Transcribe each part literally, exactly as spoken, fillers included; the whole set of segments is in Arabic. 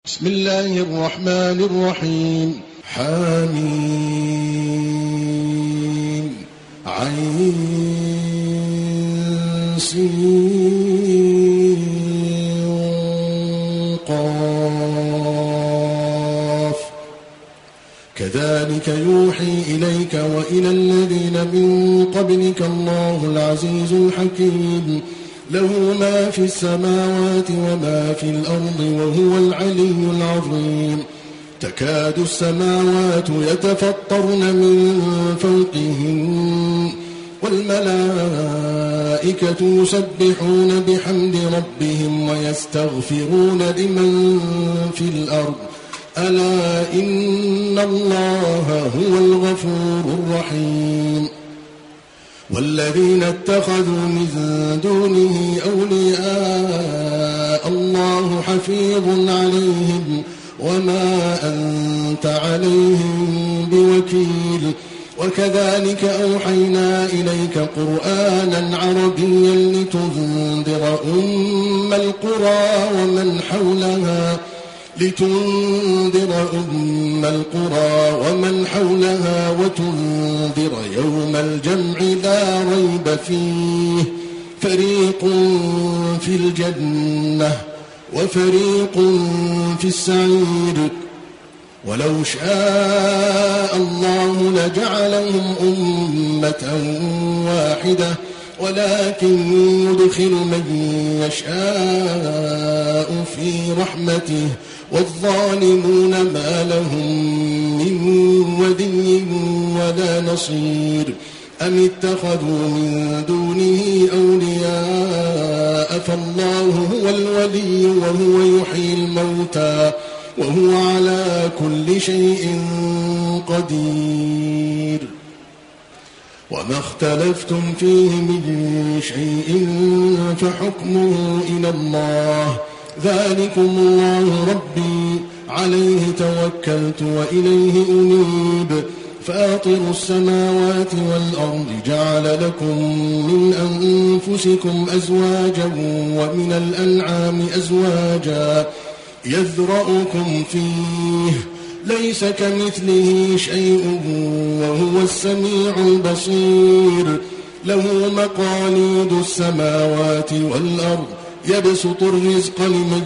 بسم الله الرحمن الرحيم. حميم عين سين قاف كذلك يوحي إليك وإلى الذين من قبلك الله العزيز الحكيم له ما في السماوات وما في الأرض وهو العلي العظيم. تكاد السماوات يتفطرن من فوقهن والملائكة يسبحون بحمد ربهم ويستغفرون لمن في الأرض ألا إن الله هو الغفور الرحيم. والذين اتخذوا من دونه أولياء الله حفيظ عليهم وما أنت عليهم بوكيل. وكذلك أوحينا إليك قرآنا عربيا لتنذر أم القرى ومن حولها لتنذر أم القرى ومن حولها وتنذر يوم الجمع لا ريب فيه فريق في الجنة وفريق في السعير. ولو شاء الله لجعلهم أمة واحدة ولكن يدخل من يشاء في رحمته والظالمون ما لهم من ولي ولا نصير. أم اتخذوا من دونه أولياء فالله هو الولي وهو يحيي الموتى وهو على كل شيء قدير. وما اختلفتم فيه من شيء فحكمه إلى الله ذلكم الله ربي عليه توكلت وإليه أنيب. فاطر السماوات والأرض جعل لكم من أنفسكم أزواجا ومن الأنعام أزواجا يذرأكم فيه ليس كمثله شيء وهو السميع البصير. له مقاليد السماوات والأرض يبسط الرزق لمن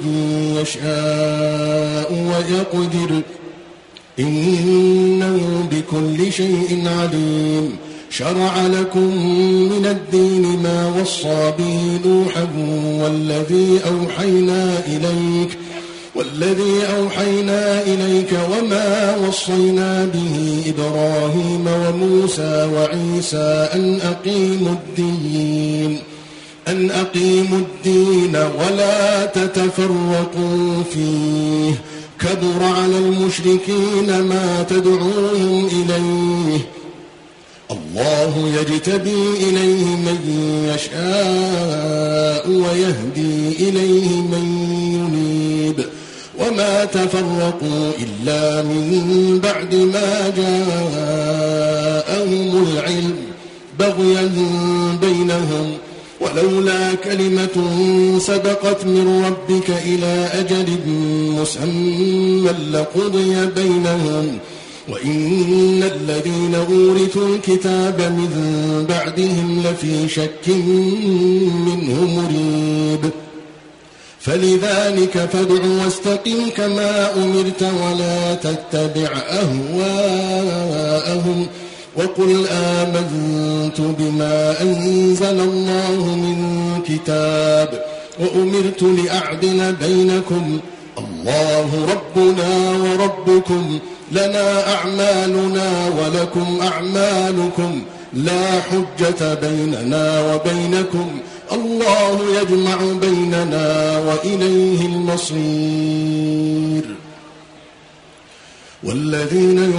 يشاء ويقدر إنه بكل شيء عليم. شرع لكم من الدين ما وصى به نوحا والذي أوحينا إليك والذي أوحينا إليك وما وصينا به إبراهيم وموسى وعيسى أن أقيموا الدين أن أقيموا الدين ولا تتفرقوا فيه كبر على المشركين ما تدعوهم إليه. الله يجتبي إليه من يشاء ويهدي إليه من ينيب. وما تفرقوا إلا من بعد ما جاءهم العلم بغيا بينهم ولولا كلمة سبقت من ربك إلى أجل مسمى لقضي بينهم وإن الذين أورثوا الكتاب من بعدهم لفي شك منه مريب. فلذلك فادع واستقم كما أمرت ولا تتبع أهواءهم وقل آمنت بما أنزل الله من كتاب وأمرت لأعدل بينكم الله ربنا وربكم لنا أعمالنا ولكم أعمالكم لا حجة بيننا وبينكم الله يجمع بيننا وإليه المصير. والذين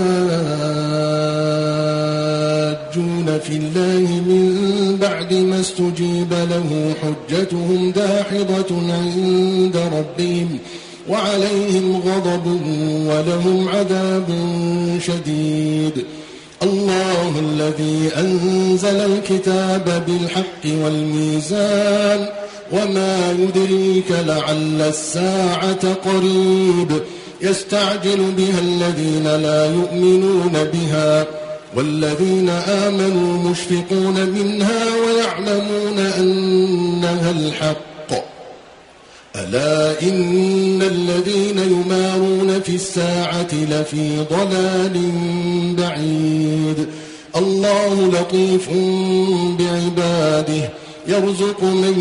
يحاجون في الله من بعد ما استجيب له حجتهم داحضة عند ربهم وعليهم غضب ولهم عذاب شديد. الله الذي أنزل الكتاب بالحق والميزان وما يدريك لعل الساعة قريب يستعجل بها الذين لا يؤمنون بها والذين آمنوا مشفقون منها ويعلمون أنها الحق. ألا إن الذين يمارون في الساعة لفي ضلال بعيد. الله لطيف بعباده يرزق من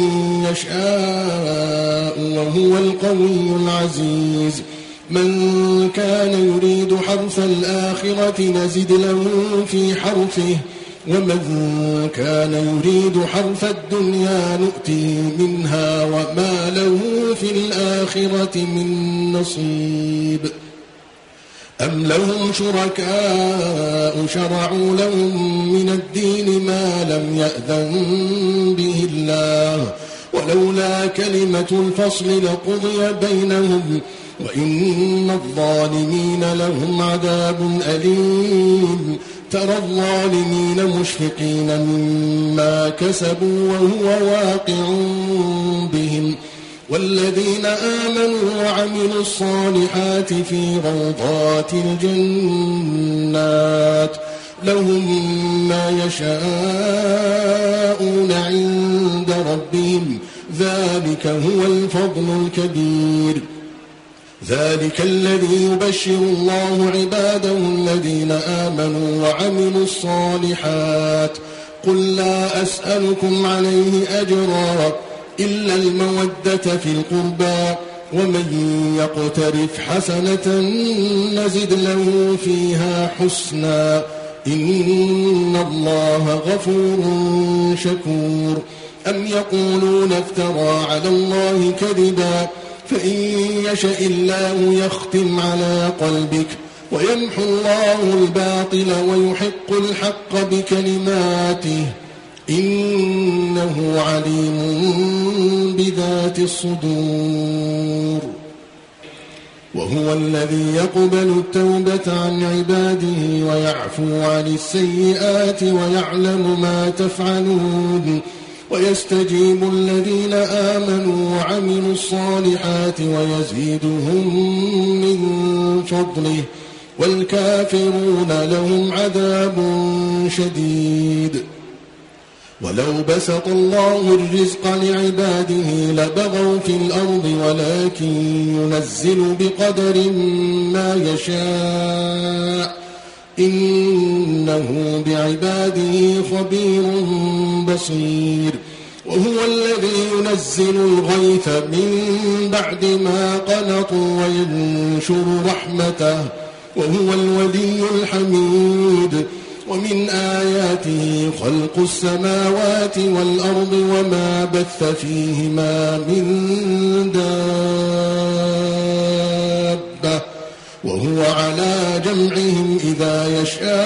يشاء وهو القوي العزيز. من كان يريد حرث الآخرة نزد له في حرثه ومن كان يريد حرث الدنيا نؤته منها وما له في الآخرة من نصيب. أم لهم شركاء شرعوا لهم من الدين ما لم يأذن به الله ولولا كلمة الفصل لقضي بينهم وإن الظالمين لهم عذاب أليم. ترى الظالمين مشفقين مما كسبوا وهو واقع بهم والذين آمنوا وعملوا الصالحات في روضات الجنات لهم ما يشاءون عند ربهم ذلك هو الفضل الكبير. ذلك الذي يبشر الله عباده الذين آمنوا وعملوا الصالحات. قل لا أسألكم عليه أجرا إلا المودة في القربى ومن يقترف حسنة نزد له فيها حسنا إن الله غفور شكور. أم يقولون افترى على الله كذبا فإن يشأ الله يختم على قلبك ويمحو الله الباطل ويحق الحق بكلماته إنه عليم بذات الصدور. وهو الذي يقبل التوبة عن عباده ويعفو عن السيئات ويعلم ما تفعلون ويستجيب الذين آمنوا وعملوا الصالحات ويزيدهم من فضله والكافرون لهم عذاب شديد. ولو بسط الله الرزق لعباده لبغوا في الأرض ولكن ينزل بقدر ما يشاء إنه بعباده خبير بصير. وهو الذي ينزل الغيث من بعد ما قنطوا وينشر رحمته وهو الولي الحميد. ومن آياته خلق السماوات والأرض وما بث فيهما من دابة وهو على جمعهم إذا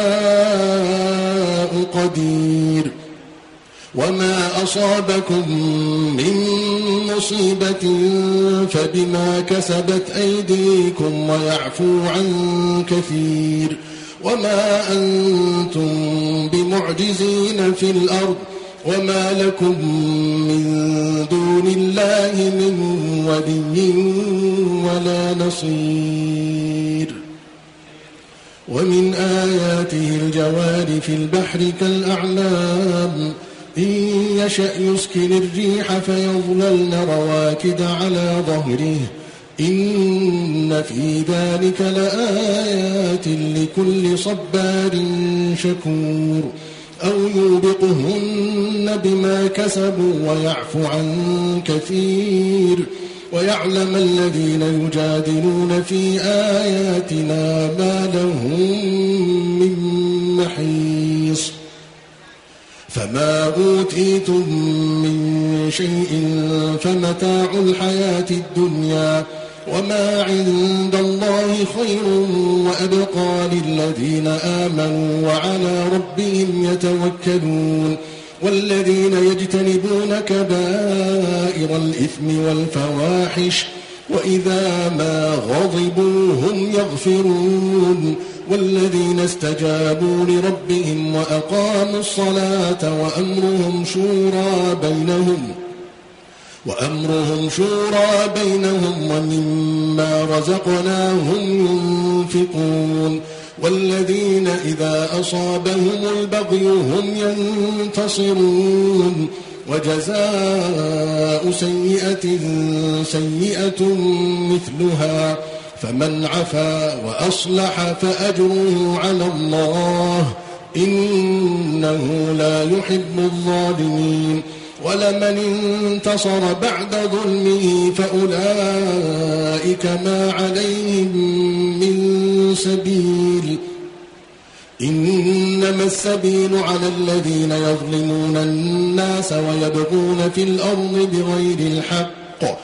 يشاء قدير. وما أصابكم من مصيبة فبما كسبت أيديكم ويعفو عن كثير. وما أنتم بمعجزين في الأرض وما لكم من دون الله من ولي ولا نصير. ومن آياته الجوار في البحر كالأعلام إن يشأ يسكن الريح فيظللن رواكد على ظهره إن في ذلك لآيات لكل صبار شكور. أو يوبقهن بما كسبوا ويعفو عن كثير ويعلم الذين يجادلون في آياتنا ما لهم من محيص. فما أوتيتم من شيء فمتاع الحياة الدنيا وما عند الله خير وأبقى للذين آمنوا وعلى ربهم يتوكلون. والذين يجتنبون كبائر الإثم والفواحش وإذا ما غضبوا هم يغفرون. والذين استجابوا لربهم وأقاموا الصلاة وأمرهم شورى بينهم وأمرهم شورى بينهم ومما رزقناهم ينفقون والذين إذا أصابهم البغي هم ينتصرون وجزاء سيئة سيئة مثلها فمن عفا وأصلح فأجره على الله إنه لا يحب الظالمين ولمن انتصر بعد ظلمه فأولئك ما عليهم من سبيل إنما السبيل على الذين يظلمون الناس ويبغون في الأرض بغير الحق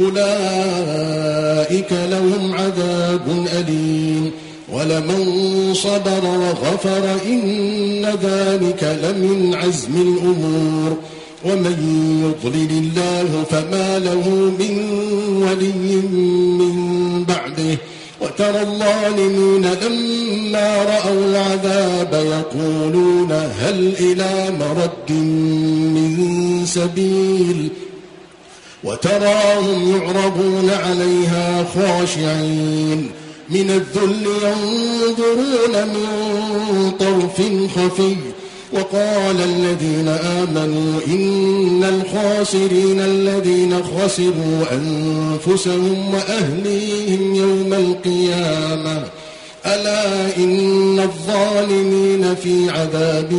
أولئك لهم عذاب أليم ولمن صبر وغفر إن ذلك لمن عزم الأمور ومن يضلل الله فما له من ولي من بعده وترى الظالمين لما رأوا العذاب يقولون هل إلى مرد من سبيل وتراهم يعرضون عليها خاشعين من الذل ينظرون من طرف خفي وقال الذين آمنوا إن الخاسرين الذين خسروا أنفسهم وأهليهم يوم القيامة ألا إن الظالمين في عذاب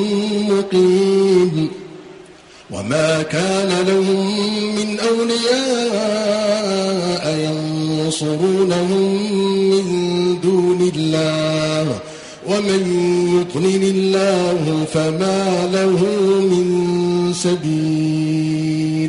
مقيم وما كان لهم من أولياء ينصرونهم من دون الله ومن يضلل الله فما له من سبيل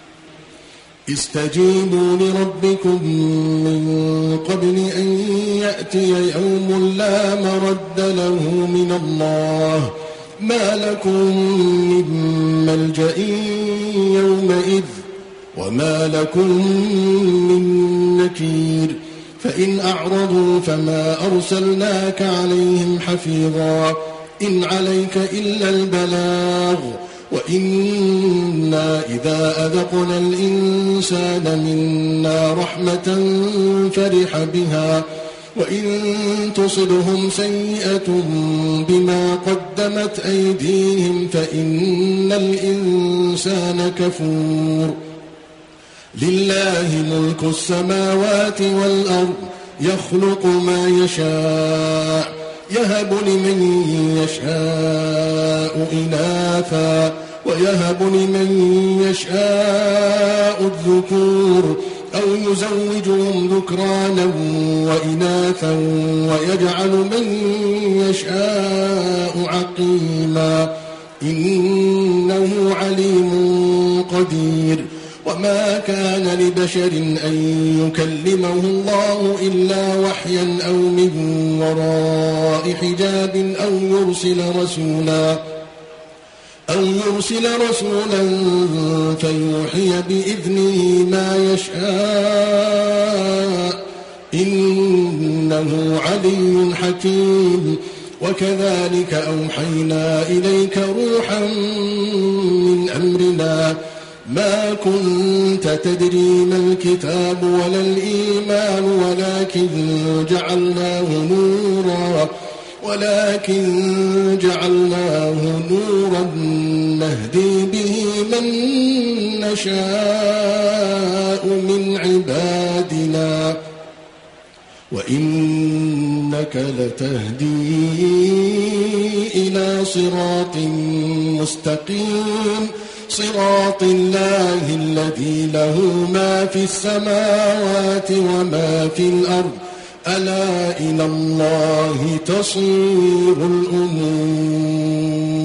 استجيبوا لربكم من قبل أن يأتي يوم لا مرد له من الله ما لكم من ملجأ يومئذ وما لكم من نكير فإن أعرضوا فما أرسلناك عليهم حفيظا إن عليك إلا البلاغ وإنا إذا أذقنا الإنسان منا رحمة فرح بها وإن تصبهم سيئة بما قدمت أيديهم فإن الإنسان كفور لله ملك السماوات والأرض يخلق ما يشاء يهب لمن يشاء إناثا ويهب لمن يشاء الذكور أو يزوجهم ذكرانا وإناثا ويجعل من يشاء عقيما إنه عليم قدير وما كان لبشر أن يكلمه الله إلا وحيا أو من وراء حجاب أو يرسل رسولا أو يرسل رسولا فيوحي بإذنه ما يشاء إنه علي حكيم وكذلك أوحينا إليك روحا من أمرنا ما كنت تدري ما الكتاب ولا الإيمان ولكن جعلناه نورا ولكن جعلناه نورا نهدي به من نشاء من عبادنا وإنك لتهدي إلى صراط مستقيم صراط الله الذي له ما في السماوات وما في الأرض ألا إلى الله تصير الأمور